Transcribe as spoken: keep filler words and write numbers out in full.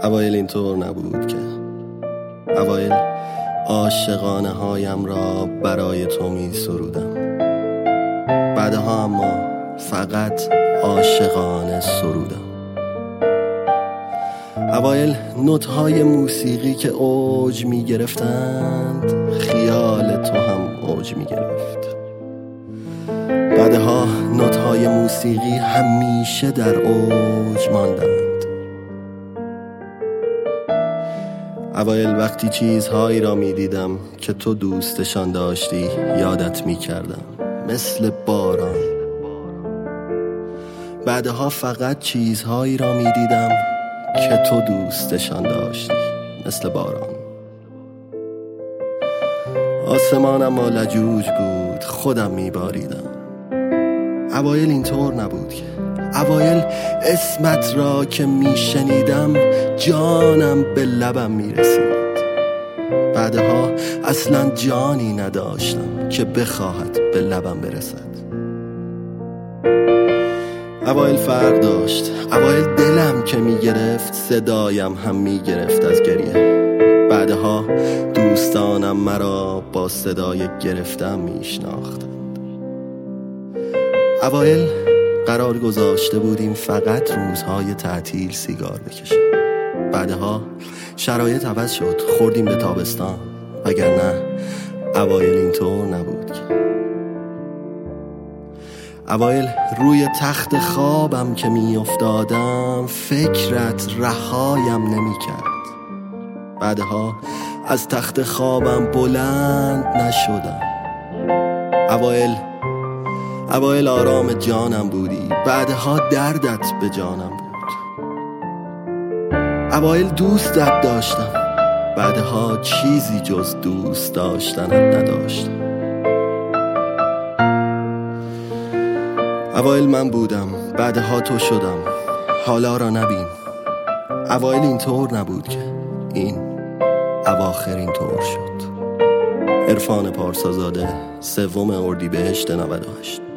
اوایل اینطور نبود که اوایل عاشقانه هایم را برای تو می سرودم، بعدها اما فقط عاشقانه سرودم. اوایل نوت‌های موسیقی که اوج می گرفتند، خیال تو هم اوج می گرفت. بعدها نوت‌های موسیقی همیشه در اوج ماندند. اوایل وقتی چیزهایی را می دیدم که تو دوستشان داشتی یادت می کردم مثل باران. بعدها فقط چیزهایی را می دیدم که تو دوستشان داشتی مثل باران. آسمانم لجوج بود، خودم می باریدم. اوایل اینطور نبود که اوایل اسمت را که می شنیدم جانم به لبم می رسید. بعدها اصلا جانی نداشتم که بخواهد به لبم برسد. اوایل فرق داشت، اوایل دلم که می گرفت صدایم هم می گرفت از گریه. بعدها دوستانم مرا با صدای گرفتم می شناختند. اوایل قرار گذاشته بودیم فقط روزهای تعطیل سیگار بکشیم. بعدها شرایط عوض شد، خوردیم به تابستان. وگرنه اوایل اینطور نبود که اوایل روی تخت خوابم که می افتادم فکرت رهایم نمی کرد. بعدها از تخت خوابم بلند نشدم. اوایل اوایل آرام جانم بودی، بعدها دردت به جانم بود. اوایل دوستت داشتم، بعدها چیزی جز دوست داشتنت نداشتم. اوایل من بودم، بعدها تو شدم، حالا را نبین. اوایل اینطور نبود که این اواخر اینطور شد. عرفان پارسازاده، سوم اردیبهشت نود و هشت.